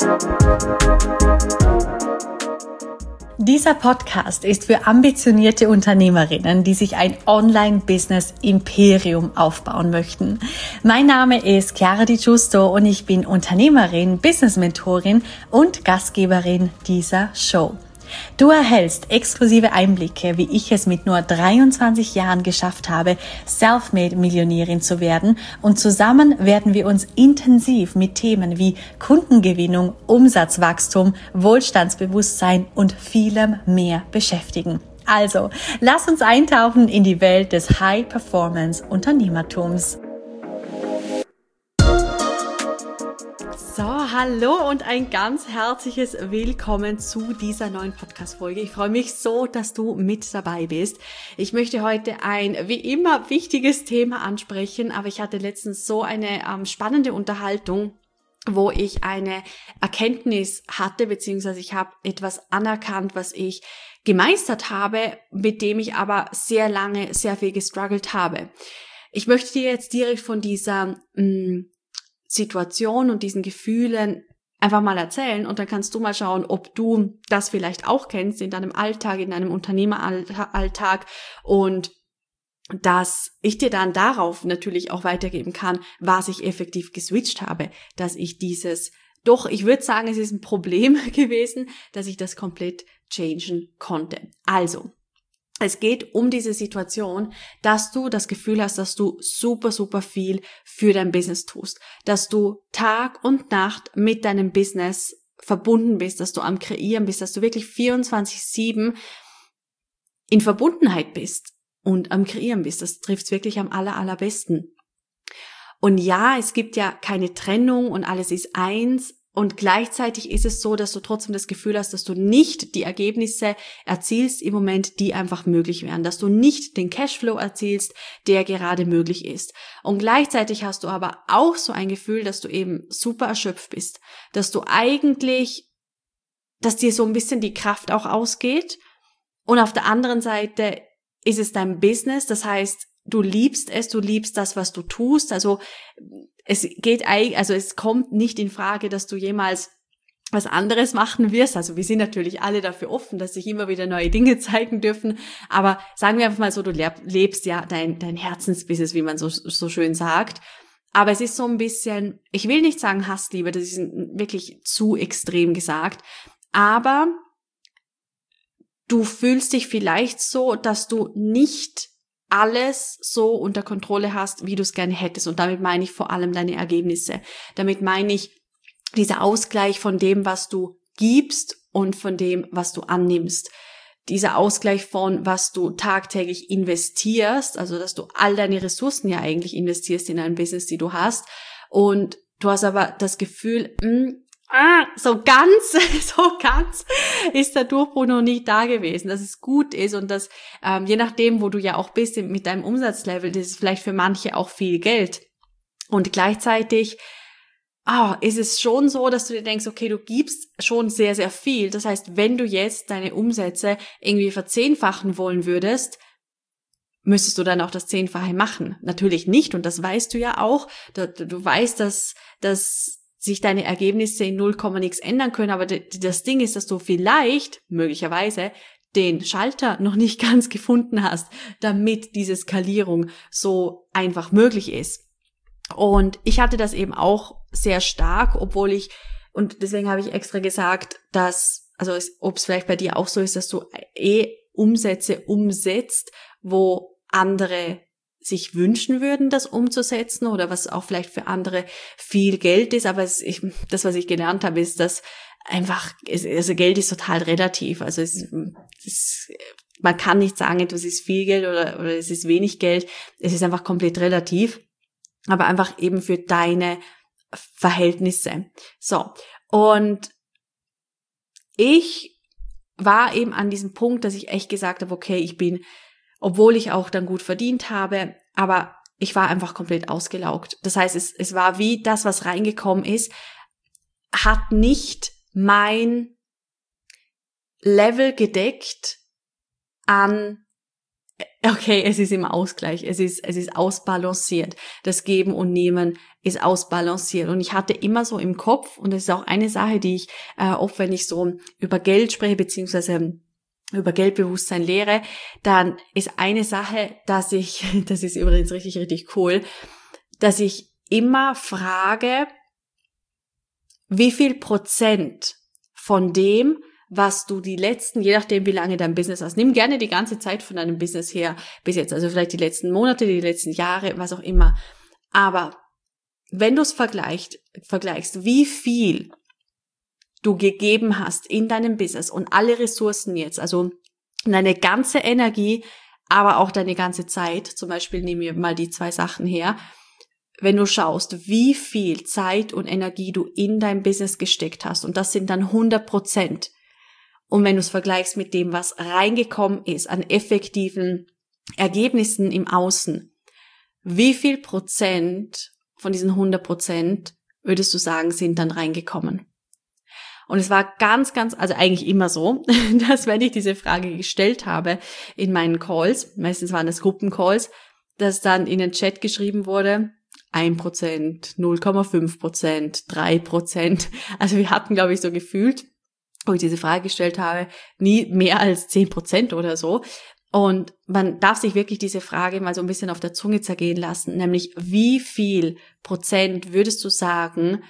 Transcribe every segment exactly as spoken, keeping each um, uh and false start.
Dieser Podcast ist für ambitionierte Unternehmerinnen, die sich ein Online-Business-Imperium aufbauen möchten. Mein Name ist Chiara Di Giusto und ich bin Unternehmerin, Business-Mentorin und Gastgeberin dieser Show. Du erhältst exklusive Einblicke, wie ich es mit nur dreiundzwanzig Jahren geschafft habe, Selfmade-Millionärin zu werden, und zusammen werden wir uns intensiv mit Themen wie Kundengewinnung, Umsatzwachstum, Wohlstandsbewusstsein und vielem mehr beschäftigen. Also, lass uns eintauchen in die Welt des High-Performance-Unternehmertums. So, hallo und ein ganz herzliches Willkommen zu dieser neuen Podcast-Folge. Ich freue mich so, dass du mit dabei bist. Ich möchte heute ein, wie immer, wichtiges Thema ansprechen, aber ich hatte letztens so eine ähm, spannende Unterhaltung, wo ich eine Erkenntnis hatte, beziehungsweise ich habe etwas anerkannt, was ich gemeistert habe, mit dem ich aber sehr lange, sehr viel gestruggelt habe. Ich möchte dir jetzt direkt von dieser mh, Situation und diesen Gefühlen einfach mal erzählen, und dann kannst du mal schauen, ob du das vielleicht auch kennst in deinem Alltag, in deinem Unternehmeralltag, und dass ich dir dann darauf natürlich auch weitergeben kann, was ich effektiv geswitcht habe, dass ich dieses, doch, ich würde sagen, es ist ein Problem gewesen, dass ich das komplett changen konnte. Also, es geht um diese Situation, dass du das Gefühl hast, dass du super, super viel für dein Business tust, dass du Tag und Nacht mit deinem Business verbunden bist, dass du am Kreieren bist, dass du wirklich vierundzwanzig sieben in Verbundenheit bist und am Kreieren bist. Das trifft's wirklich am aller, allerbesten. Und ja, es gibt ja keine Trennung und alles ist eins. Und gleichzeitig ist es so, dass du trotzdem das Gefühl hast, dass du nicht die Ergebnisse erzielst im Moment, die einfach möglich wären, dass du nicht den Cashflow erzielst, der gerade möglich ist. Und gleichzeitig hast du aber auch so ein Gefühl, dass du eben super erschöpft bist, dass du eigentlich, dass dir so ein bisschen die Kraft auch ausgeht. Und auf der anderen Seite ist es dein Business, das heißt, du liebst es, du liebst das, was du tust, also es geht eigentlich, also es kommt nicht in Frage, dass du jemals was anderes machen wirst. Also wir sind natürlich alle dafür offen, dass sich immer wieder neue Dinge zeigen dürfen. Aber sagen wir einfach mal so, du lebst ja dein, dein Herzensbusiness, wie man so, so schön sagt. Aber es ist so ein bisschen, ich will nicht sagen Hassliebe, das ist wirklich zu extrem gesagt. Aber du fühlst dich vielleicht so, dass du nicht alles so unter Kontrolle hast, wie du es gerne hättest. Und damit meine ich vor allem deine Ergebnisse. Damit meine ich dieser Ausgleich von dem, was du gibst und von dem, was du annimmst. Dieser Ausgleich von, was du tagtäglich investierst, also dass du all deine Ressourcen ja eigentlich investierst in ein Business, die du hast. Und du hast aber das Gefühl, mh, Ah, so ganz, so ganz ist der Durchbruch noch nicht da gewesen, dass es gut ist und dass, ähm, je nachdem, wo du ja auch bist mit deinem Umsatzlevel, das ist vielleicht für manche auch viel Geld. Und gleichzeitig, ah, ist es schon so, dass du dir denkst, okay, du gibst schon sehr, sehr viel. Das heißt, wenn du jetzt deine Umsätze irgendwie verzehnfachen wollen würdest, müsstest du dann auch das Zehnfache machen. Natürlich nicht, und das weißt du ja auch. Du, du weißt, dass, dass sich deine Ergebnisse in null Komma nix ändern können, aber das Ding ist, dass du vielleicht, möglicherweise, den Schalter noch nicht ganz gefunden hast, damit diese Skalierung so einfach möglich ist. Und ich hatte das eben auch sehr stark, obwohl ich, und deswegen habe ich extra gesagt, dass, also ob es vielleicht bei dir auch so ist, dass du eh Umsätze umsetzt, wo andere sich wünschen würden, das umzusetzen, oder was auch vielleicht für andere viel Geld ist. Aber es, ich, das, was ich gelernt habe, ist, dass einfach, es, also Geld ist total relativ. Also es, es, man kann nicht sagen, etwas ist viel Geld oder, oder es ist wenig Geld. Es ist einfach komplett relativ, aber einfach eben für deine Verhältnisse. So, und ich war eben an diesem Punkt, dass ich echt gesagt habe, okay, ich bin, obwohl ich auch dann gut verdient habe, aber ich war einfach komplett ausgelaugt. Das heißt, es, es war wie das, was reingekommen ist, hat nicht mein Level gedeckt an, okay, es ist im Ausgleich, es ist, es ist ausbalanciert. Das Geben und Nehmen ist ausbalanciert. Und ich hatte immer so im Kopf, und das ist auch eine Sache, die ich äh, oft, wenn ich so über Geld spreche, beziehungsweise über Geldbewusstsein lehre, dann ist eine Sache, dass ich, das ist übrigens richtig, richtig cool, dass ich immer frage, wie viel Prozent von dem, was du die letzten, je nachdem wie lange dein Business hast, nimm gerne die ganze Zeit von deinem Business her bis jetzt, also vielleicht die letzten Monate, die letzten Jahre, was auch immer, aber wenn du es vergleichst, vergleichst, wie viel du gegeben hast in deinem Business und alle Ressourcen jetzt, also deine ganze Energie, aber auch deine ganze Zeit, zum Beispiel nehmen wir mal die zwei Sachen her, wenn du schaust, wie viel Zeit und Energie du in dein Business gesteckt hast, und das sind dann hundert Prozent, und wenn du es vergleichst mit dem, was reingekommen ist an effektiven Ergebnissen im Außen, wie viel Prozent von diesen hundert Prozent würdest du sagen, sind dann reingekommen? Und es war ganz, ganz, also eigentlich immer so, dass wenn ich diese Frage gestellt habe in meinen Calls, meistens waren das Gruppencalls, dass dann in den Chat geschrieben wurde, ein Prozent, null Komma fünf Prozent, drei Prozent. Also wir hatten, glaube ich, so gefühlt, wo ich diese Frage gestellt habe, nie mehr als zehn Prozent oder so. Und man darf sich wirklich diese Frage mal so ein bisschen auf der Zunge zergehen lassen, nämlich wie viel Prozent würdest du sagen,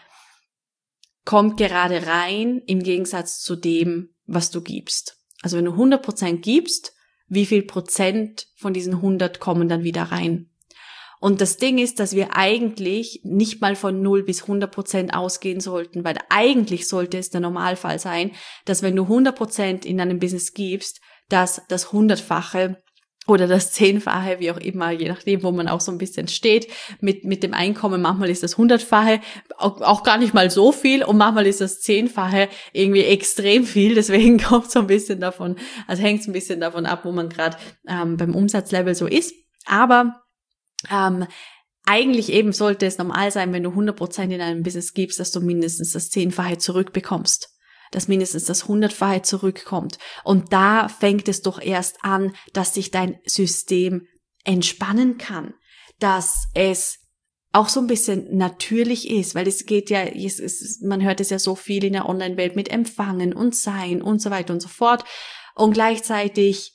kommt gerade rein im Gegensatz zu dem, was du gibst. Also wenn du hundert Prozent gibst, wie viel Prozent von diesen hundert kommen dann wieder rein? Und das Ding ist, dass wir eigentlich nicht mal von null bis hundert Prozent ausgehen sollten, weil eigentlich sollte es der Normalfall sein, dass wenn du hundert Prozent in deinem Business gibst, dass das Hundertfache oder das Zehnfache, wie auch immer, je nachdem, wo man auch so ein bisschen steht, mit mit dem Einkommen, manchmal ist das Hundertfache auch, auch gar nicht mal so viel und manchmal ist das Zehnfache irgendwie extrem viel, deswegen kommt so ein bisschen davon, also hängt es ein bisschen davon ab, wo man gerade ähm, beim Umsatzlevel so ist, aber ähm, eigentlich eben sollte es normal sein, wenn du hundert Prozent in einem Business gibst, dass du mindestens das Zehnfache zurückbekommst, dass mindestens das Hundertfache zurückkommt. Und da fängt es doch erst an, dass sich dein System entspannen kann, dass es auch so ein bisschen natürlich ist, weil es geht ja, es ist, man hört es ja so viel in der Online-Welt mit Empfangen und Sein und so weiter und so fort. Und gleichzeitig,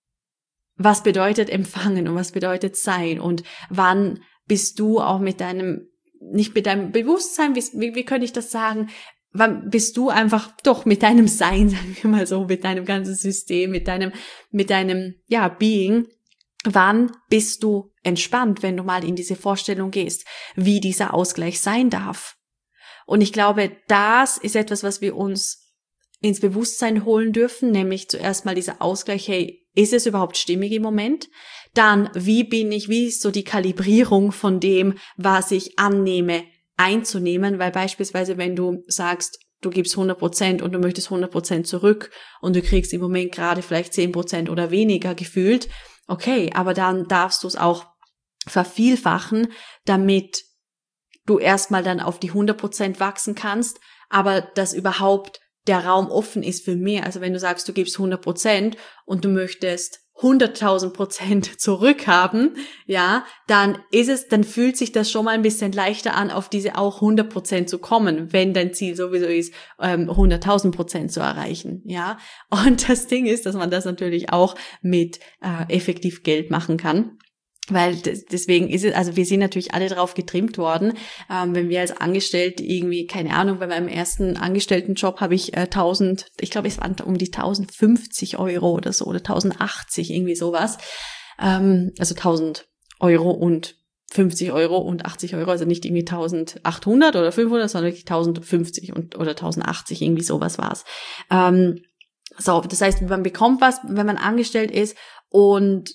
was bedeutet Empfangen und was bedeutet Sein und wann bist du auch mit deinem, nicht mit deinem Bewusstsein, wie, wie könnte ich das sagen, wann bist du einfach doch mit deinem Sein, sagen wir mal so, mit deinem ganzen System, mit deinem, mit deinem, ja, Being, wann bist du entspannt, wenn du mal in diese Vorstellung gehst, wie dieser Ausgleich sein darf? Und ich glaube, das ist etwas, was wir uns ins Bewusstsein holen dürfen, nämlich zuerst mal dieser Ausgleich, hey, ist es überhaupt stimmig im Moment? Dann, wie bin ich, wie ist so die Kalibrierung von dem, was ich annehme, einzunehmen, weil beispielsweise, wenn du sagst, du gibst hundert Prozent und du möchtest hundert Prozent zurück und du kriegst im Moment gerade vielleicht zehn Prozent oder weniger gefühlt, okay, aber dann darfst du es auch vervielfachen, damit du erstmal dann auf die hundert Prozent wachsen kannst, aber dass überhaupt der Raum offen ist für mehr. Also wenn du sagst, du gibst hundert Prozent und du möchtest hunderttausend Prozent zurückhaben, ja, dann ist es, dann fühlt sich das schon mal ein bisschen leichter an, auf diese auch hundert Prozent zu kommen, wenn dein Ziel sowieso ist, hunderttausend Prozent zu erreichen, ja. Und das Ding ist, dass man das natürlich auch mit äh, effektiv Geld machen kann. Weil deswegen ist es, also wir sind natürlich alle drauf getrimmt worden, ähm, wenn wir als Angestellte irgendwie, keine Ahnung, bei meinem ersten Angestelltenjob habe ich äh, tausend, ich glaube es waren um die tausendfünfzig Euro oder so, oder tausendachtzig, irgendwie sowas, ähm, also tausend Euro und fünfzig Euro und achtzig Euro, also nicht irgendwie eintausendachthundert oder fünfhundert, sondern wirklich tausendfünfzig und, oder tausendachtzig, irgendwie sowas war's. Ähm, so, das heißt, man bekommt was, wenn man angestellt ist, und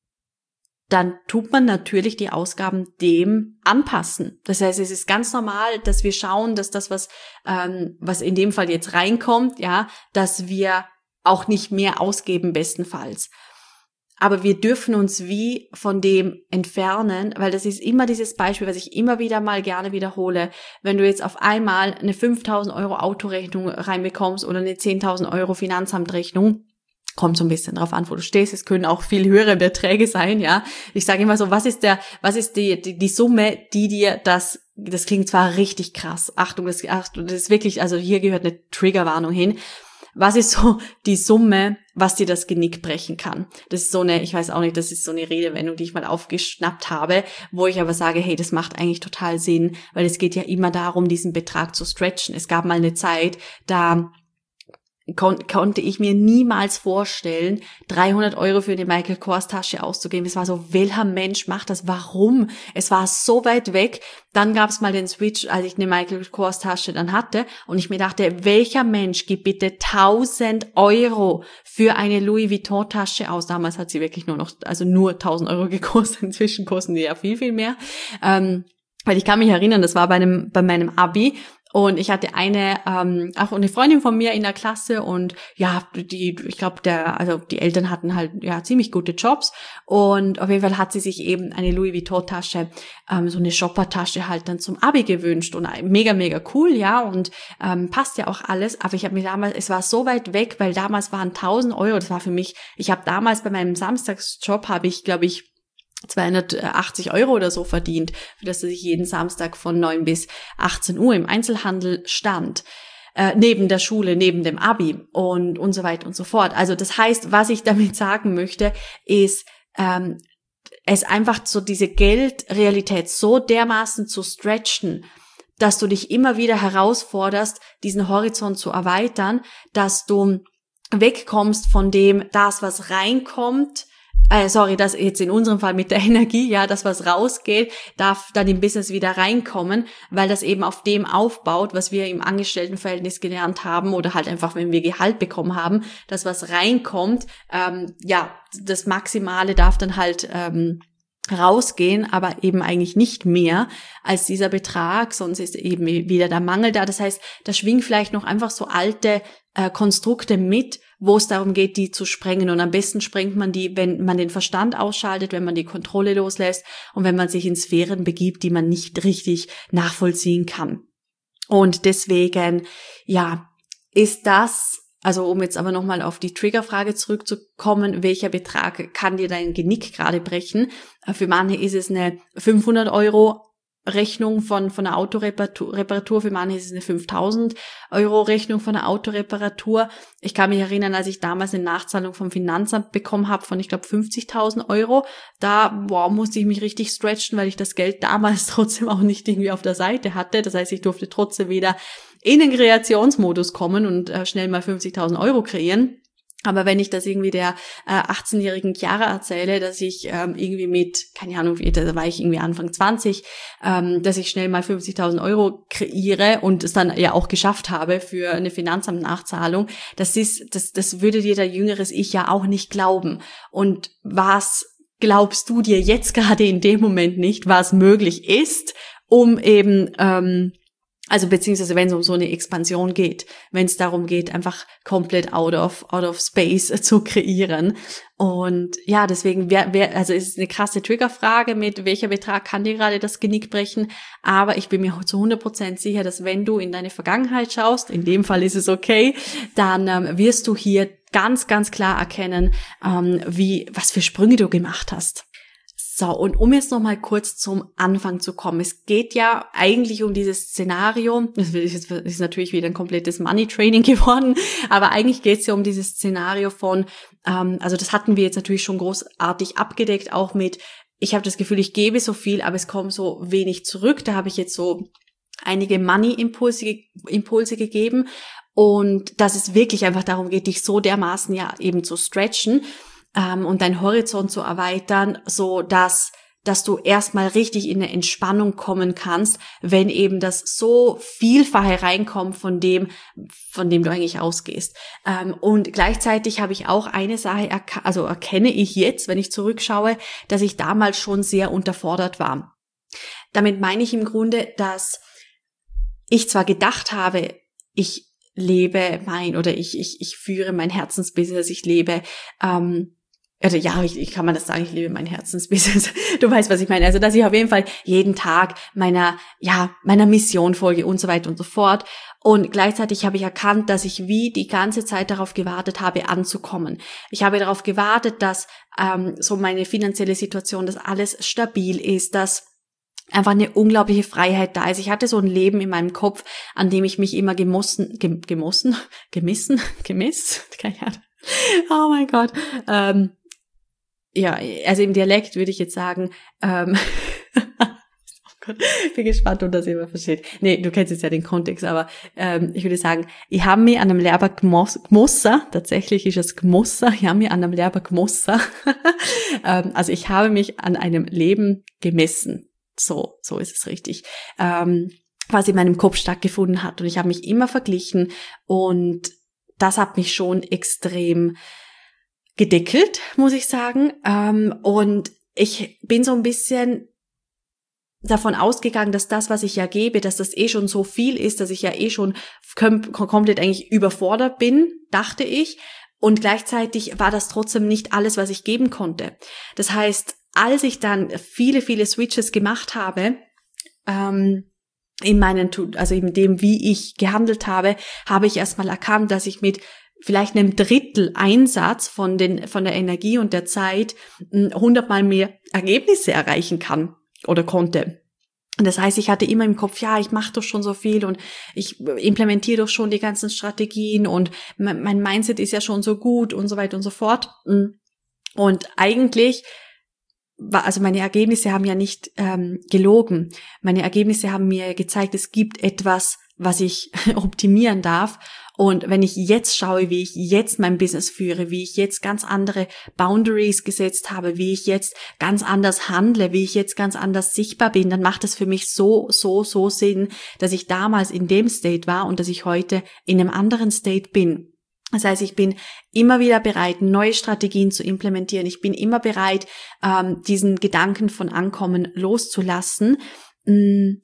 dann tut man natürlich die Ausgaben dem anpassen. Das heißt, es ist ganz normal, dass wir schauen, dass das, was ähm, was in dem Fall jetzt reinkommt, ja, dass wir auch nicht mehr ausgeben bestenfalls. Aber wir dürfen uns wie von dem entfernen, weil das ist immer dieses Beispiel, was ich immer wieder mal gerne wiederhole. Wenn du jetzt auf einmal eine fünftausend Euro Autorechnung reinbekommst oder eine zehntausend Euro Finanzamtrechnung, Kommt so ein bisschen drauf an, wo du stehst. Es können auch viel höhere Beträge sein, ja. Ich sage immer so, was ist der, was ist die, die, die Summe, die dir das, das klingt zwar richtig krass. Achtung, das, Achtung, das ist wirklich, also hier gehört eine Triggerwarnung hin. Was ist so die Summe, was dir das Genick brechen kann? Das ist so eine, ich weiß auch nicht, das ist so eine Redewendung, die ich mal aufgeschnappt habe, wo ich aber sage, hey, das macht eigentlich total Sinn, weil es geht ja immer darum, diesen Betrag zu stretchen. Es gab mal eine Zeit, da Kon- konnte ich mir niemals vorstellen, dreihundert Euro für eine Michael Kors Tasche auszugeben. Es war so, welcher Mensch macht das? Warum? Es war so weit weg. Dann gab es mal den Switch, als ich eine Michael Kors Tasche dann hatte und ich mir dachte, welcher Mensch gibt bitte tausend Euro für eine Louis Vuitton Tasche aus? Damals hat sie wirklich nur noch, also nur tausend Euro gekostet. Inzwischen kosten die ja viel, viel mehr. Ähm, weil ich kann mich erinnern, das war bei einem, bei meinem Abi. Und ich hatte eine, ähm, auch eine Freundin von mir in der Klasse und ja, die, ich glaube, der, also die Eltern hatten halt ja ziemlich gute Jobs und auf jeden Fall hat sie sich eben eine Louis Vuitton Tasche, ähm, so eine Shopper-Tasche halt dann zum Abi gewünscht und mega, mega cool, ja und ähm, passt ja auch alles, aber ich habe mir damals, es war so weit weg, weil damals waren tausend Euro, das war für mich, ich habe damals bei meinem Samstagsjob, habe ich, glaube ich, zweihundertachtzig Euro oder so verdient, für das ich jeden Samstag von neun bis achtzehn Uhr im Einzelhandel stand, äh, neben der Schule, neben dem Abi und und so weiter und so fort. Also das heißt, was ich damit sagen möchte, ist, ähm, es einfach so diese Geldrealität so dermaßen zu stretchen, dass du dich immer wieder herausforderst, diesen Horizont zu erweitern, dass du wegkommst von dem, das, was reinkommt, Äh, sorry, das jetzt in unserem Fall mit der Energie, ja, das, was rausgeht, darf dann im Business wieder reinkommen, weil das eben auf dem aufbaut, was wir im Angestelltenverhältnis gelernt haben oder halt einfach, wenn wir Gehalt bekommen haben, das, was reinkommt, ähm, ja, das Maximale darf dann halt ähm, rausgehen, aber eben eigentlich nicht mehr als dieser Betrag, sonst ist eben wieder der Mangel da. Das heißt, da schwingen vielleicht noch einfach so alte äh, Konstrukte mit, wo es darum geht, die zu sprengen. Und am besten sprengt man die, wenn man den Verstand ausschaltet, wenn man die Kontrolle loslässt und wenn man sich in Sphären begibt, die man nicht richtig nachvollziehen kann. Und deswegen, ja, ist das, also um jetzt aber nochmal auf die Triggerfrage zurückzukommen, welcher Betrag kann dir dein Genick gerade brechen? Für manche ist es eine fünfhundert Euro Rechnung von, von einer Autoreparatur, Reparatur. Für manche ist es eine fünftausend Euro Rechnung von einer Autoreparatur. Ich kann mich erinnern, als ich damals eine Nachzahlung vom Finanzamt bekommen habe von, ich glaube, fünfzigtausend Euro. Da, boah, musste ich mich richtig stretchen, weil ich das Geld damals trotzdem auch nicht irgendwie auf der Seite hatte. Das heißt, ich durfte trotzdem wieder in den Kreationsmodus kommen und äh, schnell mal fünfzigtausend Euro kreieren. Aber wenn ich das irgendwie der äh, achtzehnjährigen Chiara erzähle, dass ich ähm, irgendwie mit, keine Ahnung, da war ich irgendwie Anfang zwanzig, ähm, dass ich schnell mal fünfzigtausend Euro kreiere und es dann ja auch geschafft habe für eine Finanzamtnachzahlung, das ist, das, das würde dir der jüngeres Ich ja auch nicht glauben. Und was glaubst du dir jetzt gerade in dem Moment nicht, was möglich ist, um eben ähm, Also beziehungsweise wenn es um so eine Expansion geht, wenn es darum geht, einfach komplett out of out of space zu kreieren. Und ja, deswegen wer, wer, also es ist eine krasse Triggerfrage mit welcher Betrag kann dir gerade das Genick brechen. Aber ich bin mir zu hundert Prozent sicher, dass wenn du in deine Vergangenheit schaust, in dem Fall ist es okay, dann ähm, wirst du hier ganz ganz klar erkennen, ähm, wie was für Sprünge du gemacht hast. So, und um jetzt noch mal kurz zum Anfang zu kommen. Es geht ja eigentlich um dieses Szenario, das ist, das ist natürlich wieder ein komplettes Money-Training geworden, aber eigentlich geht es ja um dieses Szenario von, ähm, also das hatten wir jetzt natürlich schon großartig abgedeckt, auch mit, ich habe das Gefühl, ich gebe so viel, aber es kommt so wenig zurück. Da habe ich jetzt so einige Money-Impulse Impulse gegeben und dass es wirklich einfach darum geht, dich so dermaßen ja eben zu stretchen, Ähm, und deinen Horizont zu erweitern, so dass dass du erstmal richtig in eine Entspannung kommen kannst, wenn eben das so Vielfache reinkommt von dem, von dem du eigentlich ausgehst. Ähm, und gleichzeitig habe ich auch eine Sache, erka- also erkenne ich jetzt, wenn ich zurückschaue, dass ich damals schon sehr unterfordert war. Damit meine ich im Grunde, dass ich zwar gedacht habe, ich lebe mein oder ich ich ich führe mein Herzensbusiness, ich lebe ähm, also ja, ich, ich kann man das sagen, ich liebe mein Herzensbusiness. Du weißt, was ich meine. Also, dass ich auf jeden Fall jeden Tag meiner, ja, meiner Mission folge und so weiter und so fort. Und gleichzeitig habe ich erkannt, dass ich wie die ganze Zeit darauf gewartet habe, anzukommen. Ich habe darauf gewartet, dass ähm, so meine finanzielle Situation, dass alles stabil ist, dass einfach eine unglaubliche Freiheit da ist. Ich hatte so ein Leben in meinem Kopf, an dem ich mich immer gemossen, gem, gemossen, gemissen, gemisst, keine Ahnung. Oh mein Gott. Ähm, ja, also im Dialekt würde ich jetzt sagen, ähm, oh Gott, ich bin gespannt, ob das jemand versteht. Nee, du kennst jetzt ja den Kontext, aber ähm, ich würde sagen, ich habe mich an einem Lehrer gemossen, tatsächlich ist es gemossen, ich habe mich an einem Lehrer gemossen, ähm, also ich habe mich an einem Leben gemessen, so, so ist es richtig, ähm, was in meinem Kopf stattgefunden hat und ich habe mich immer verglichen und das hat mich schon extrem gedeckelt, muss ich sagen. Und ich bin so ein bisschen davon ausgegangen, dass das, was ich ja gebe, dass das eh schon so viel ist, dass ich ja eh schon komplett eigentlich überfordert bin, dachte ich. Und gleichzeitig war das trotzdem nicht alles, was ich geben konnte. Das heißt, als ich dann viele, viele Switches gemacht habe, ähm, in meinen, also in dem, wie ich gehandelt habe, habe ich erstmal erkannt, dass ich mit vielleicht einem Drittel Einsatz von den, von der Energie und der Zeit hundertmal mehr Ergebnisse erreichen kann oder konnte. Und das heißt, ich hatte immer im Kopf, ja, ich mache doch schon so viel und ich implementiere doch schon die ganzen Strategien und mein Mindset ist ja schon so gut und so weiter und so fort. Und eigentlich also meine Ergebnisse haben ja nicht ähm, gelogen. Meine Ergebnisse haben mir gezeigt, es gibt etwas, was ich optimieren darf. Und wenn ich jetzt schaue, wie ich jetzt mein Business führe, wie ich jetzt ganz andere Boundaries gesetzt habe, wie ich jetzt ganz anders handle, wie ich jetzt ganz anders sichtbar bin, dann macht es für mich so, so, so Sinn, dass ich damals in dem State war und dass ich heute in einem anderen State bin. Das heißt, ich bin immer wieder bereit, neue Strategien zu implementieren. Ich bin immer bereit, ähm, diesen Gedanken von Ankommen loszulassen, mh,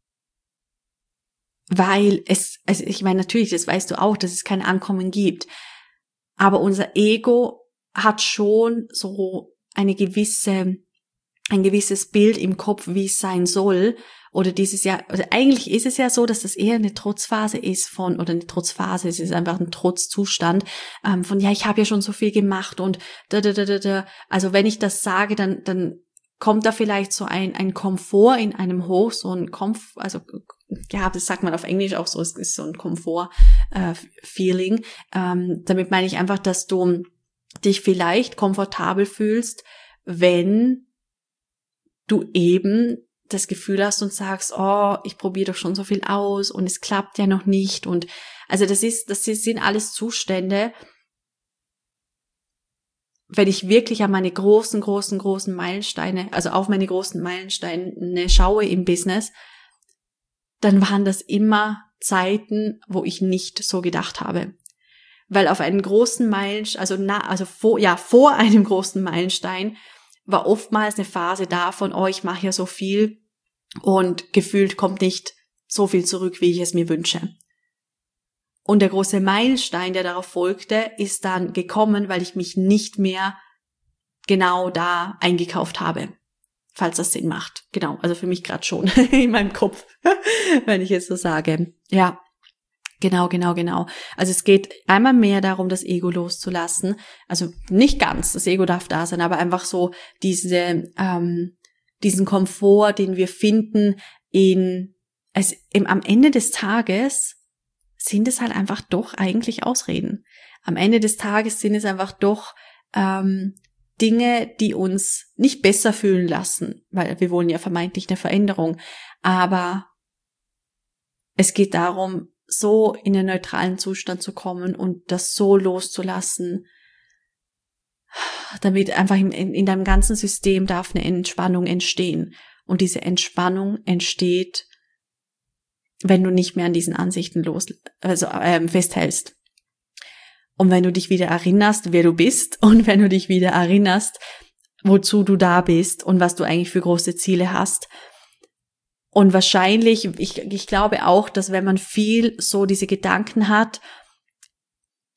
weil es, also ich meine, natürlich, das weißt du auch, dass es kein Ankommen gibt. Aber unser Ego hat schon so eine gewisse, ein gewisses Bild im Kopf, wie es sein soll. Oder dieses Jahr, also eigentlich ist es ja so, dass das eher eine Trotzphase ist von, oder eine Trotzphase, es ist einfach ein Trotzzustand, ähm, von, ja, ich habe ja schon so viel gemacht und da, da, da, da, da. Also wenn ich das sage, dann, dann kommt da vielleicht so ein, ein Komfort in einem hoch, so ein Komf, also, ja, das sagt man auf Englisch auch so, es ist so ein Komfort-Feeling. Äh, ähm, damit meine ich einfach, dass du dich vielleicht komfortabel fühlst, wenn du eben das Gefühl hast und sagst, oh, ich probiere doch schon so viel aus und es klappt ja noch nicht. Und also das ist, das sind alles Zustände. Wenn ich wirklich an meine großen, großen, großen Meilensteine, also auf meine großen Meilensteine schaue im Business, dann waren das immer Zeiten, wo ich nicht so gedacht habe. Weil auf einen großen Meilenstein, also na, also vor, ja, vor einem großen Meilenstein war oftmals eine Phase davon, oh, ich mache ja so viel und gefühlt kommt nicht so viel zurück, wie ich es mir wünsche. Und der große Meilenstein, der darauf folgte, ist dann gekommen, weil ich mich nicht mehr genau da eingekauft habe, falls das Sinn macht. Genau, also für mich gerade schon in meinem Kopf, wenn ich jetzt so sage. Ja, genau, genau, genau. Also es geht einmal mehr darum, das Ego loszulassen. Also nicht ganz, das Ego darf da sein, aber einfach so diese, ähm, diesen Komfort, den wir finden in, es, im, am Ende des Tages sind es halt einfach doch eigentlich Ausreden. Am Ende des Tages sind es einfach doch ähm, Dinge, die uns nicht besser fühlen lassen, weil wir wollen ja vermeintlich eine Veränderung. Aber es geht darum, so in einen neutralen Zustand zu kommen und das so loszulassen, damit einfach in, in deinem ganzen System darf eine Entspannung entstehen. Und diese Entspannung entsteht, wenn du nicht mehr an diesen Ansichten los, also ähm, festhältst. Und wenn du dich wieder erinnerst, wer du bist und wenn du dich wieder erinnerst, wozu du da bist und was du eigentlich für große Ziele hast. Und wahrscheinlich, ich, ich glaube auch, dass wenn man viel so diese Gedanken hat,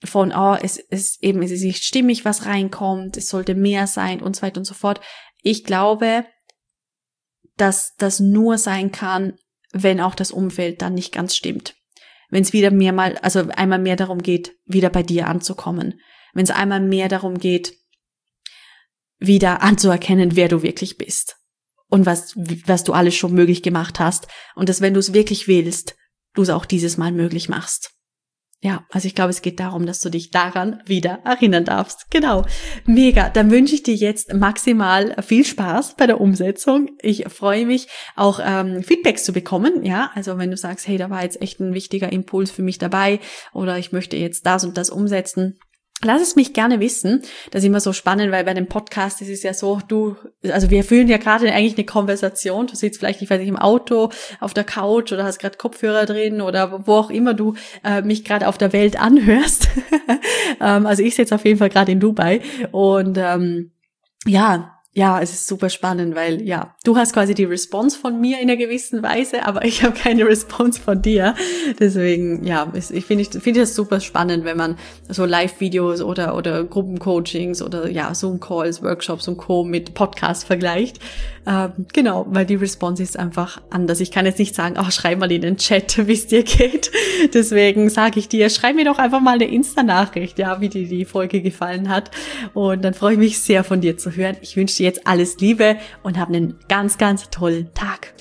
von, oh, es ist eben, es ist nicht stimmig, was reinkommt, es sollte mehr sein und so weiter und so fort. Ich glaube, dass das nur sein kann, wenn auch das Umfeld dann nicht ganz stimmt. Wenn es wieder mehr mal, also einmal mehr darum geht, wieder bei dir anzukommen. Wenn es einmal mehr darum geht, wieder anzuerkennen, wer du wirklich bist. Und was, was du alles schon möglich gemacht hast. Und dass, wenn du es wirklich willst, du es auch dieses Mal möglich machst. Ja, also ich glaube, es geht darum, dass du dich daran wieder erinnern darfst. Genau. Mega. Dann wünsche ich dir jetzt maximal viel Spaß bei der Umsetzung. Ich freue mich, auch ähm, Feedbacks zu bekommen. Ja, also wenn du sagst, hey, da war jetzt echt ein wichtiger Impuls für mich dabei oder ich möchte jetzt das und das umsetzen. Lass es mich gerne wissen. Das ist immer so spannend, weil bei dem Podcast ist es ja so, du, also wir führen ja gerade eigentlich eine Konversation. Du sitzt vielleicht, ich weiß nicht, im Auto, auf der Couch oder hast gerade Kopfhörer drin oder wo auch immer du äh, mich gerade auf der Welt anhörst. ähm, also ich sitze auf jeden Fall gerade in Dubai und ähm, ja, ja, es ist super spannend, weil ja, du hast quasi die Response von mir in einer gewissen Weise, aber ich habe keine Response von dir. Deswegen, ja, ich finde ich finde das super spannend, wenn man so Live-Videos oder oder Gruppencoachings oder ja Zoom-Calls, Workshops und Co. mit Podcasts vergleicht. Ähm, genau, weil die Response ist einfach anders. Ich kann jetzt nicht sagen, oh, schreib mal in den Chat, wie es dir geht. Deswegen sage ich dir, schreib mir doch einfach mal eine Insta-Nachricht, ja, wie dir die Folge gefallen hat. Und dann freue ich mich sehr, von dir zu hören. Ich wünsche dir jetzt alles Liebe und hab einen ganz, ganz tollen Tag.